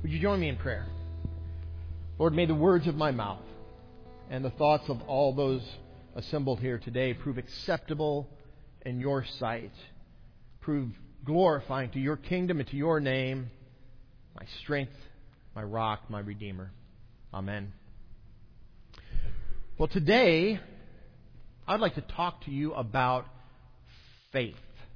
Would you join me in prayer? Lord, may the words of my mouth and the thoughts of all those assembled here today prove acceptable in your sight. Prove glorifying to your kingdom and to your name, my strength, my rock, my Redeemer. Amen. Well, today, I'd like to talk to you about faith.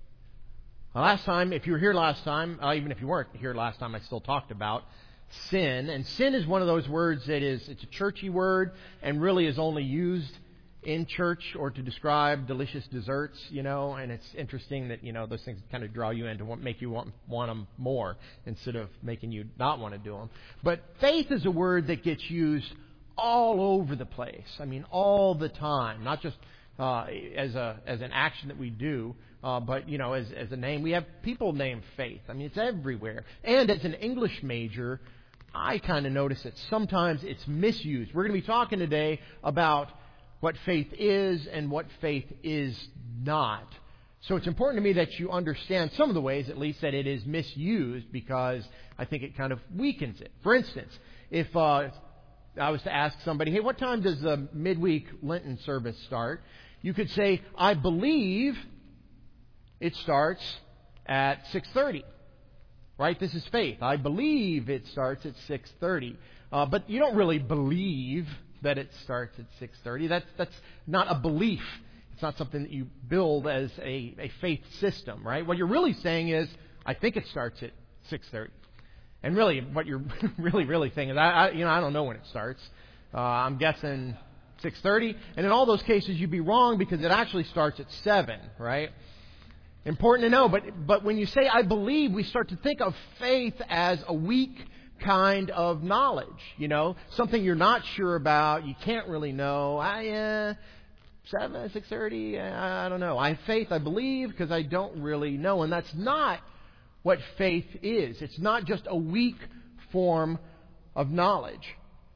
Last time, if you were here last time, even if you weren't here last time, I still talked about sin. And sin is one of those words that it's a churchy word and really is only used in church or to describe delicious desserts, and it's interesting that, those things kind of draw you in to make you want them more instead of making you not want to do them. But faith is a word that gets used all over the place. I mean, all the time, not just as an action that we do, but, as a name. We have people named Faith. I mean, it's everywhere. And as an English major, I kind of notice that sometimes it's misused. We're going to be talking today about what faith is and what faith is not. So it's important to me that you understand some of the ways, at least, that it is misused, because I think it kind of weakens it. For instance, if I was to ask somebody, hey, what time does the midweek Lenten service start? You could say, I believe it starts at 6:30. Right? This is faith. I believe it starts at 6:30. But you don't really believe that it starts at 6:30. That's not a belief. It's not something that you build as a faith system, right? What you're really saying is, I think it starts at 6:30. And really, what you're really saying is, I don't know when it starts. I'm guessing 6:30. And in all those cases, you'd be wrong, because it actually starts at 7, right? Important to know, but when you say I believe, we start to think of faith as a weak kind of knowledge, something you're not sure about, you can't really know. 7, 6:30, I don't know. I have faith, I believe, because I don't really know. And that's not what faith is. It's not just a weak form of knowledge.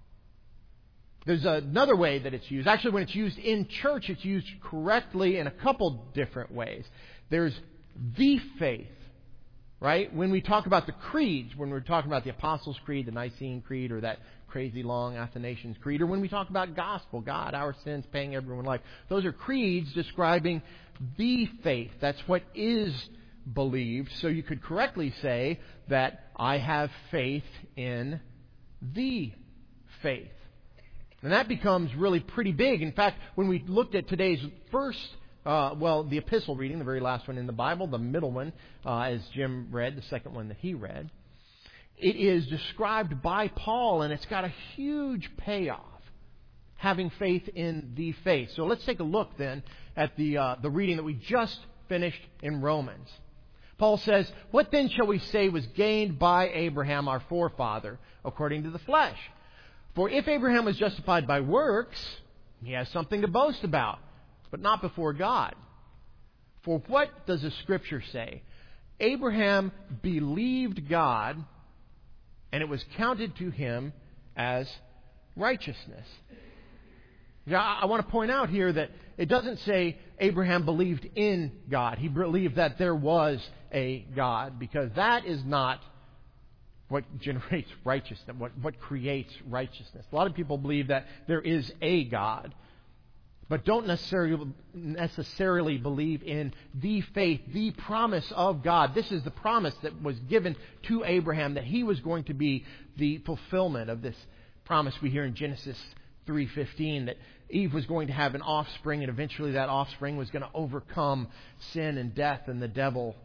There's another way that it's used. Actually, when it's used in church, it's used correctly in a couple different ways. There's the faith, right? When we talk about the creeds, when we're talking about the Apostles' Creed, the Nicene Creed, or that crazy long Athanasian Creed, or when we talk about gospel, God, our sins, paying everyone life, those are creeds describing the faith. That's what is believed. So you could correctly say that I have faith in the faith. And that becomes really pretty big. In fact, when we looked at today's first the epistle reading, the very last one in the Bible, the middle one, as Jim read, the second one that he read, it is described by Paul, and it's got a huge payoff, having faith in the faith. So let's take a look then at the reading that we just finished in Romans. Paul says, what then shall we say was gained by Abraham, our forefather, according to the flesh? For if Abraham was justified by works, he has something to boast about, but not before God. For what does the Scripture say? Abraham believed God, and it was counted to him as righteousness. Now, I want to point out here that it doesn't say Abraham believed in God. He believed that there was a God, because that is not what generates righteousness, what creates righteousness. A lot of people believe that there is a God, but don't necessarily believe in the faith, the promise of God. This is the promise that was given to Abraham, that he was going to be the fulfillment of this promise we hear in Genesis 3:15, that Eve was going to have an offspring, and eventually that offspring was going to overcome sin and death and the devil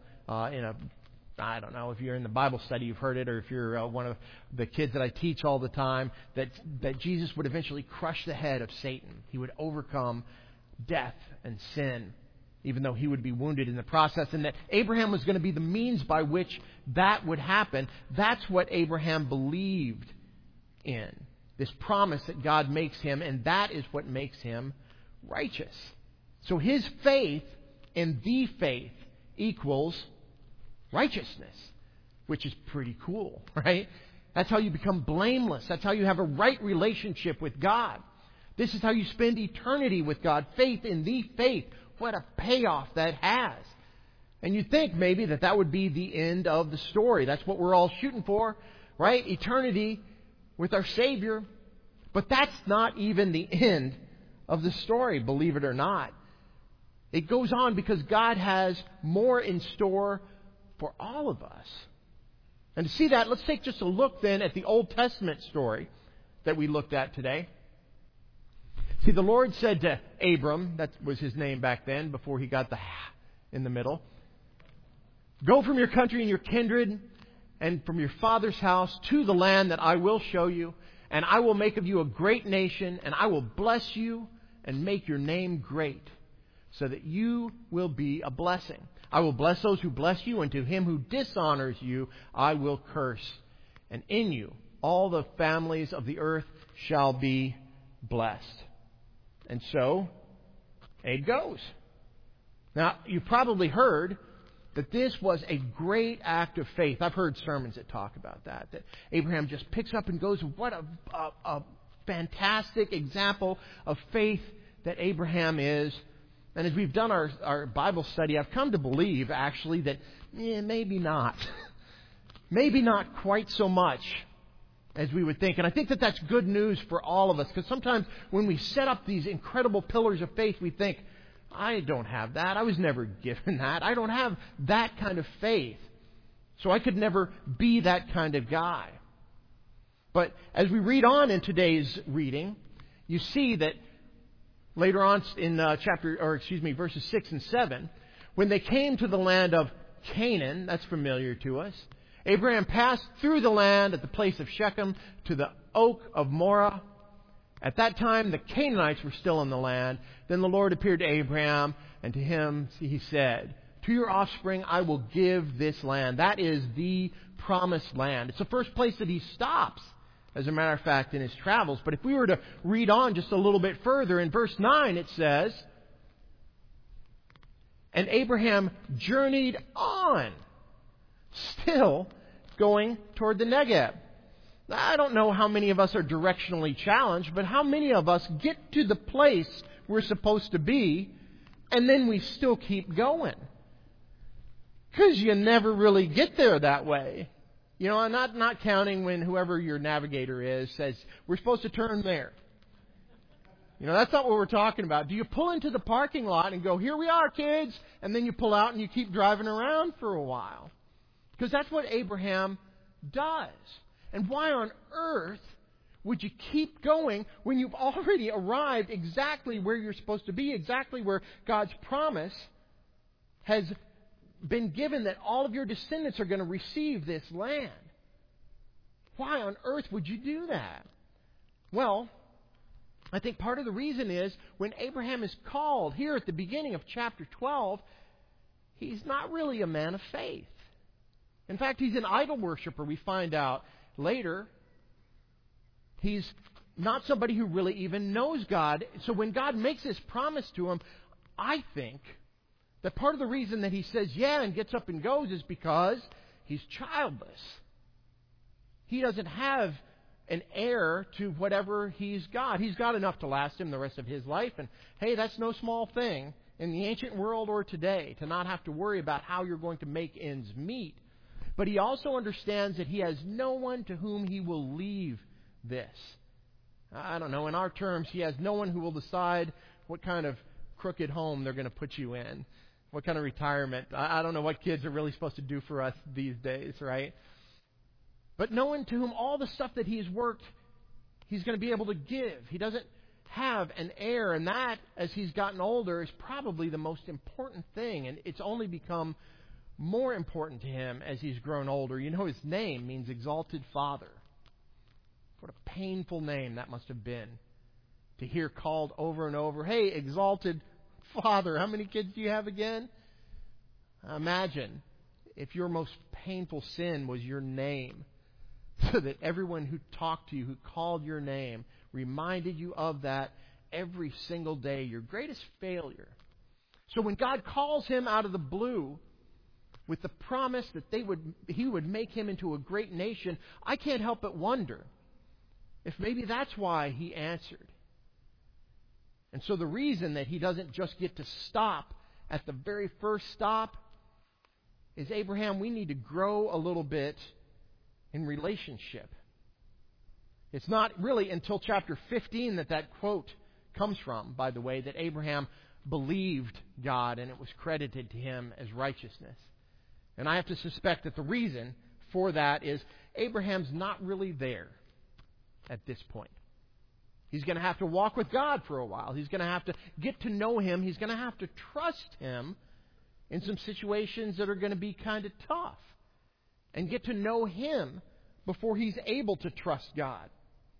I don't know if you're in the Bible study, you've heard it, or if you're one of the kids that I teach all the time, that Jesus would eventually crush the head of Satan. He would overcome death and sin, even though he would be wounded in the process, and that Abraham was going to be the means by which that would happen. That's what Abraham believed in, this promise that God makes him, and that is what makes him righteous. So his faith in the faith equals righteousness, which is pretty cool, right? That's how you become blameless. That's how you have a right relationship with God. This is how you spend eternity with God. Faith in the faith. What a payoff that has. And you'd think maybe that would be the end of the story. That's what we're all shooting for, right? Eternity with our Savior. But that's not even the end of the story, believe it or not. It goes on because God has more in store for all of us. And to see that, let's take just a look then at the Old Testament story that we looked at today. See, the Lord said to Abram, that was his name back then, before he got the in the middle, "Go from your country and your kindred and from your father's house to the land that I will show you, and I will make of you a great nation, and I will bless you and make your name great, so that you will be a blessing. I will bless those who bless you, and to him who dishonors you I will curse. And in you all the families of the earth shall be blessed." And so, Abe goes. Now, you've probably heard that this was a great act of faith. I've heard sermons that talk about that Abraham just picks up and goes. What a fantastic example of faith that Abraham is. And as we've done our Bible study, I've come to believe, actually, that maybe not. Maybe not quite so much as we would think. And I think that that's good news for all of us. Because sometimes when we set up these incredible pillars of faith, we think, I don't have that. I was never given that. I don't have that kind of faith. So I could never be that kind of guy. But as we read on in today's reading, you see that later on in verses 6 and 7, when they came to the land of Canaan, that's familiar to us, Abraham passed through the land at the place of Shechem to the oak of Moreh. At that time, the Canaanites were still in the land. Then the Lord appeared to Abraham, and to him he said, "To your offspring I will give this land." That is the promised land. It's the first place that he stops, as a matter of fact, in his travels. But if we were to read on just a little bit further, in verse 9 it says, "And Abraham journeyed on," still going toward the Negev. I don't know how many of us are directionally challenged, but how many of us get to the place we're supposed to be, and then we still keep going? Because you never really get there that way. You know, I'm not counting when whoever your navigator is says, "We're supposed to turn there." You know, that's not what we're talking about. Do you pull into the parking lot and go, "Here we are, kids," and then you pull out and you keep driving around for a while? Because that's what Abraham does. And why on earth would you keep going when you've already arrived exactly where you're supposed to be, exactly where God's promise has been given that all of your descendants are going to receive this land? Why on earth would you do that? Well, I think part of the reason is when Abraham is called here at the beginning of chapter 12, he's not really a man of faith. In fact, he's an idol worshiper, we find out later. He's not somebody who really even knows God. So when God makes this promise to him, I think that part of the reason that he says yeah and gets up and goes is because he's childless. He doesn't have an heir to whatever he's got. He's got enough to last him the rest of his life. And hey, that's no small thing in the ancient world or today, to not have to worry about how you're going to make ends meet. But he also understands that he has no one to whom he will leave this. I don't know, in our terms, he has no one who will decide what kind of crooked home they're going to put you in, what kind of retirement. I don't know what kids are really supposed to do for us these days, right? But no one to whom all the stuff that he's worked, he's going to be able to give. He doesn't have an heir, and that, as he's gotten older, is probably the most important thing. And it's only become more important to him as he's grown older. You know, his name means exalted father. What a painful name that must have been to hear called over and over, "Hey, exalted father." How many kids do you have again? Imagine if your most painful sin was your name, so that everyone who talked to you, who called your name, reminded you of that every single day, your greatest failure. So when God calls him out of the blue with the promise that he would make him into a great nation, I can't help but wonder if maybe that's why he answered. And so the reason that he doesn't just get to stop at the very first stop is, Abraham, we need to grow a little bit in relationship. It's not really until chapter 15 that quote comes from, by the way, that Abraham believed God and it was credited to him as righteousness. And I have to suspect that the reason for that is Abraham's not really there at this point. He's going to have to walk with God for a while. He's going to have to get to know Him. He's going to have to trust Him in some situations that are going to be kind of tough. And get to know Him before he's able to trust God.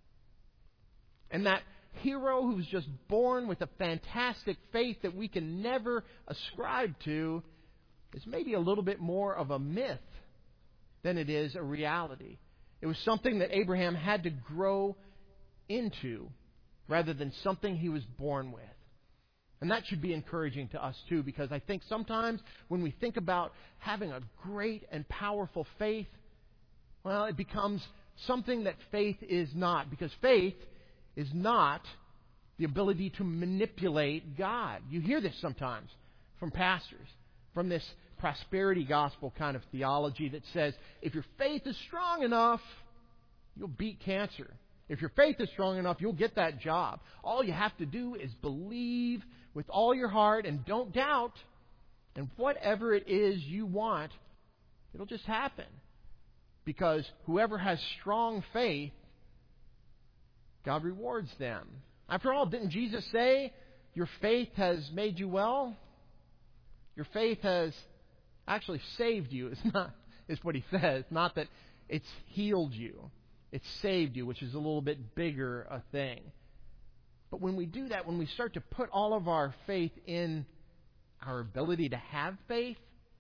And that hero who's just born with a fantastic faith that we can never ascribe to is maybe a little bit more of a myth than it is a reality. It was something that Abraham had to grow into rather than something he was born with. And that should be encouraging to us too, because I think sometimes when we think about having a great and powerful faith, well, it becomes something that faith is not, because faith is not the ability to manipulate God. You hear this sometimes from pastors, from this prosperity gospel kind of theology that says, if your faith is strong enough, you'll beat cancer. If your faith is strong enough, you'll get that job. All you have to do is believe with all your heart and don't doubt. And whatever it is you want, it'll just happen. Because whoever has strong faith, God rewards them. After all, didn't Jesus say, your faith has made you well? Your faith has actually saved you. Is what He says. Not that it's healed you. It's saved you, which is a little bit bigger a thing. But when we do that, when we start to put all of our faith in our ability to have faith,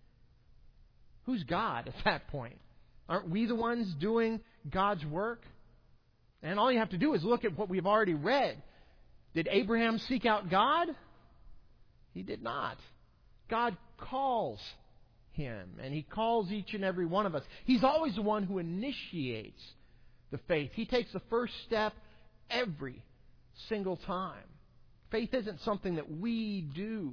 who's God at that point? Aren't we the ones doing God's work? And all you have to do is look at what we've already read. Did Abraham seek out God? He did not. God calls him, and He calls each and every one of us. He's always the one who initiates the faith. He takes the first step every single time. Faith isn't something that we do.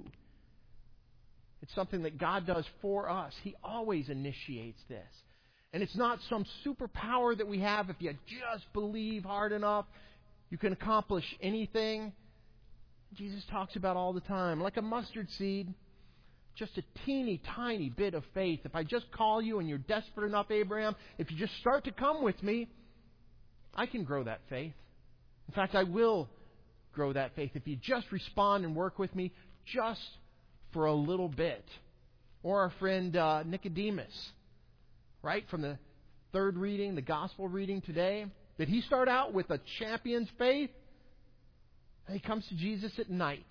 It's something that God does for us. He always initiates this. And it's not some superpower that we have. If you just believe hard enough, you can accomplish anything. Jesus talks about all the time, like a mustard seed, just a teeny tiny bit of faith. If I just call you and you're desperate enough, Abraham, if you just start to come with me, I can grow that faith. In fact, I will grow that faith if you just respond and work with me just for a little bit. Or our friend Nicodemus, right, from the third reading, the gospel reading today. Did he start out with a champion's faith? He comes to Jesus at night.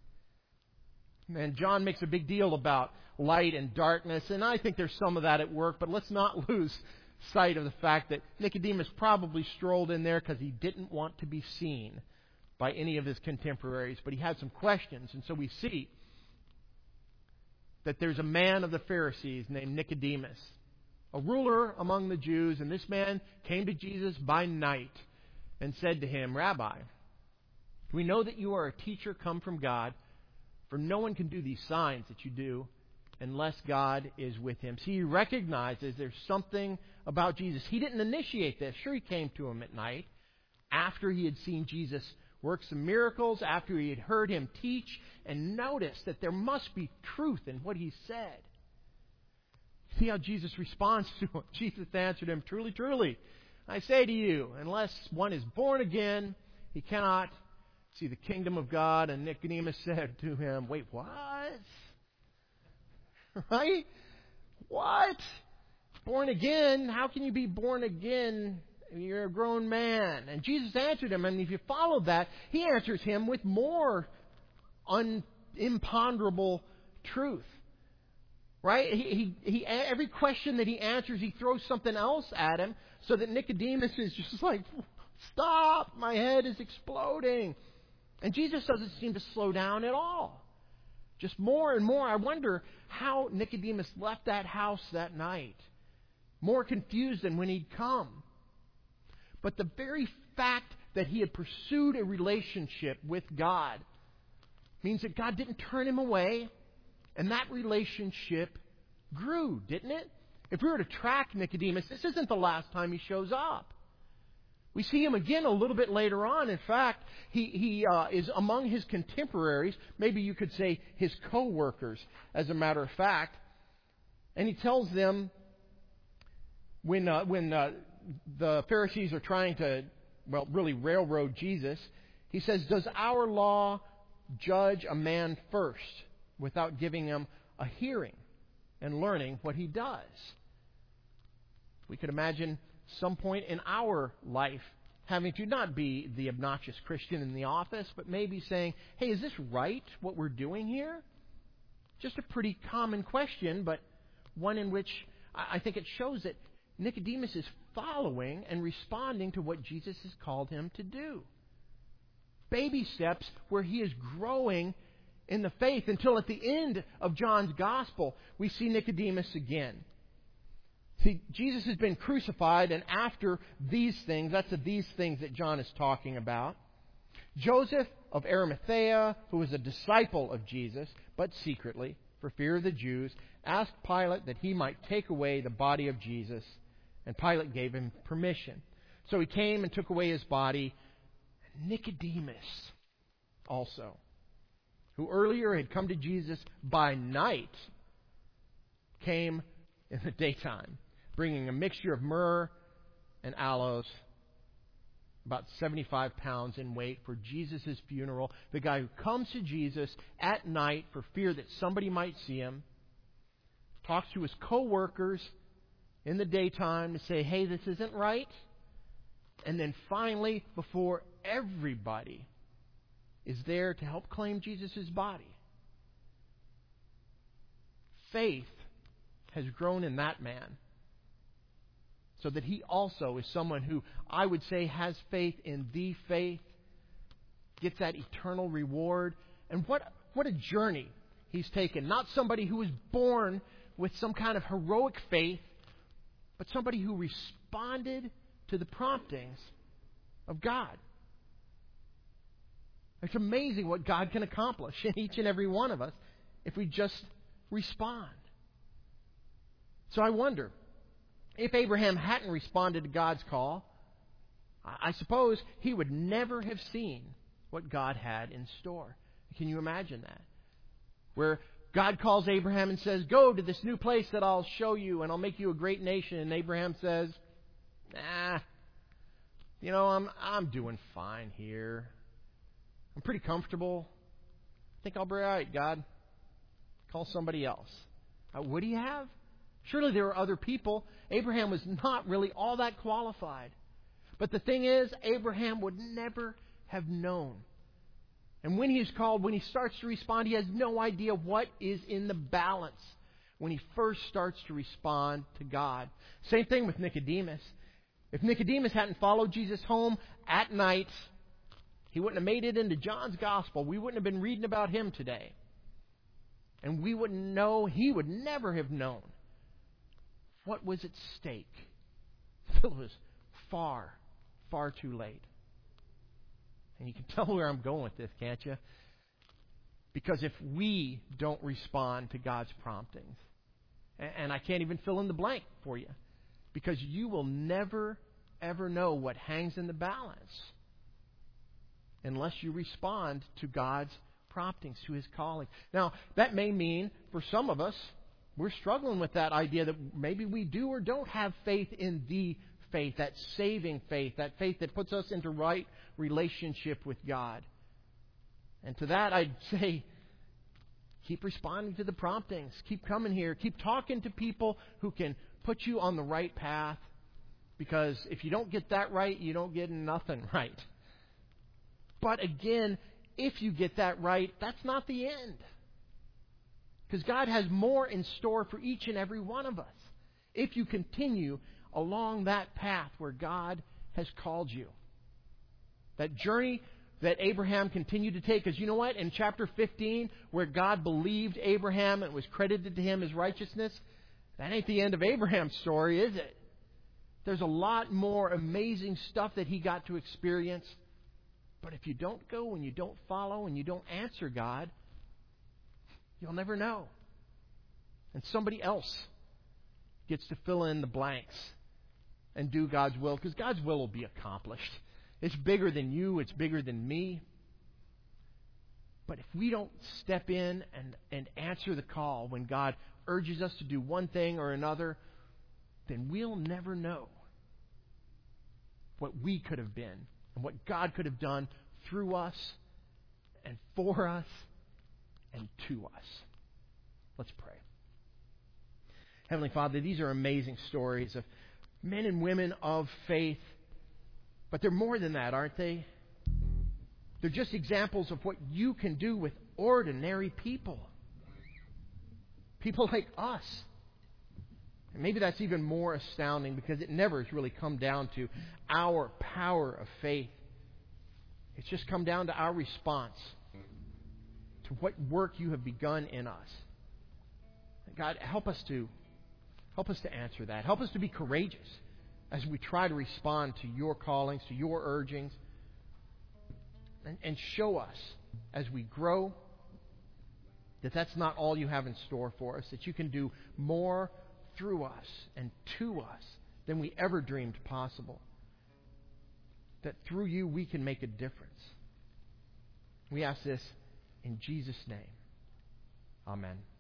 And John makes a big deal about light and darkness, and I think there's some of that at work, but let's not lose sight of the fact that Nicodemus probably strolled in there because he didn't want to be seen by any of his contemporaries, but he had some questions. And so we see that there's a man of the Pharisees named Nicodemus, a ruler among the Jews, and this man came to Jesus by night and said to him, Rabbi, we know that you are a teacher come from God, for no one can do these signs that you do unless God is with him. See, he recognizes there's something about Jesus. He didn't initiate this. Sure, he came to him at night after he had seen Jesus work some miracles, after he had heard him teach, and noticed that there must be truth in what he said. See how Jesus responds to him. Jesus answered him, Truly, truly, I say to you, unless one is born again, he cannot see the kingdom of God. And Nicodemus said to him, Wait, what? Right? What? Born again? How can you be born again? You're a grown man. And Jesus answered him, and if you follow that, he answers him with more imponderable truth. Right? He every question that he answers, he throws something else at him, so that Nicodemus is just like, stop, my head is exploding. And Jesus doesn't seem to slow down at all. Just more and more. I wonder how Nicodemus left that house that night. More confused than when he'd come. But the very fact that he had pursued a relationship with God means that God didn't turn him away, and that relationship grew, didn't it? If we were to track Nicodemus, this isn't the last time he shows up. We see him again a little bit later on. In fact, he is among his contemporaries, maybe you could say his co-workers, as a matter of fact. And he tells them, when the Pharisees are trying to, really railroad Jesus, he says, "Does our law judge a man first without giving him a hearing and learning what he does?" We could imagine some point in our life having to not be the obnoxious Christian in the office, but maybe saying, "Hey, is this right, what we're doing here?" Just a pretty common question, but one in which I think it shows that Nicodemus is following and responding to what Jesus has called him to do. Baby steps where he is growing in the faith until at the end of John's Gospel, we see Nicodemus again. See, Jesus has been crucified, and after these things, that's these things that John is talking about, Joseph of Arimathea, who was a disciple of Jesus, but secretly, for fear of the Jews, asked Pilate that he might take away the body of Jesus, and Pilate gave him permission. So he came and took away his body. Nicodemus also, who earlier had come to Jesus by night, came in the daytime, bringing a mixture of myrrh and aloes, about 75 pounds in weight, for Jesus' funeral. The guy who comes to Jesus at night for fear that somebody might see him, talks to his co-workers in the daytime to say, "Hey, this isn't right." And then finally, before everybody, is there to help claim Jesus' body. Faith has grown in that man, so that he also is someone who I would say has faith in the faith, gets that eternal reward. And what a journey he's taken. Not somebody who was born with some kind of heroic faith, but somebody who responded to the promptings of God. It's amazing what God can accomplish in each and every one of us if we just respond. So I wonder, if Abraham hadn't responded to God's call, I suppose he would never have seen what God had in store. Can you imagine that? Where God calls Abraham and says, "Go to this new place that I'll show you, and I'll make you a great nation." And Abraham says, I'm doing fine here. I'm pretty comfortable. I think I'll be all right, God. Call somebody else. Would he have? Surely there were other people. Abraham was not really all that qualified. But the thing is, Abraham would never have known. And when he's called, when he starts to respond, he has no idea what is in the balance when he first starts to respond to God. Same thing with Nicodemus. If Nicodemus hadn't followed Jesus home at night, he wouldn't have made it into John's Gospel. We wouldn't have been reading about him today. And we wouldn't know, he would never have known what was at stake until it was far, far too late. And you can tell where I'm going with this, can't you? Because if we don't respond to God's promptings, and I can't even fill in the blank for you, because you will never, ever know what hangs in the balance unless you respond to God's promptings, to His calling. Now, that may mean, for some of us, we're struggling with that idea that maybe we do or don't have faith in the faith, that saving faith, that faith that puts us into right relationship with God. And to that, I'd say, keep responding to the promptings. Keep coming here. Keep talking to people who can put you on the right path. Because if you don't get that right, you don't get nothing right. But again, if you get that right, that's not the end. Because God has more in store for each and every one of us if you continue along that path where God has called you. That journey that Abraham continued to take. Because you know what? In chapter 15, where God believed Abraham and it was credited to him as righteousness, that ain't the end of Abraham's story, is it? There's a lot more amazing stuff that he got to experience. But if you don't go and you don't follow and you don't answer God, you'll never know. And somebody else gets to fill in the blanks and do God's will, because God's will be accomplished. It's bigger than you. It's bigger than me. But if we don't step in and answer the call when God urges us to do one thing or another, then we'll never know what we could have been and what God could have done through us and for us and to us. Let's pray. Heavenly Father, these are amazing stories of men and women of faith, but they're more than that, aren't they? They're just examples of what you can do with ordinary people. People like us. And maybe that's even more astounding, because it never has really come down to our power of faith. It's just come down to our response to what work you have begun in us. God, help us to answer that. Help us to be courageous as we try to respond to your callings, to your urgings. And show us as we grow that that's not all you have in store for us, that you can do more through us and to us than we ever dreamed possible. That through you we can make a difference. We ask this in Jesus' name. Amen.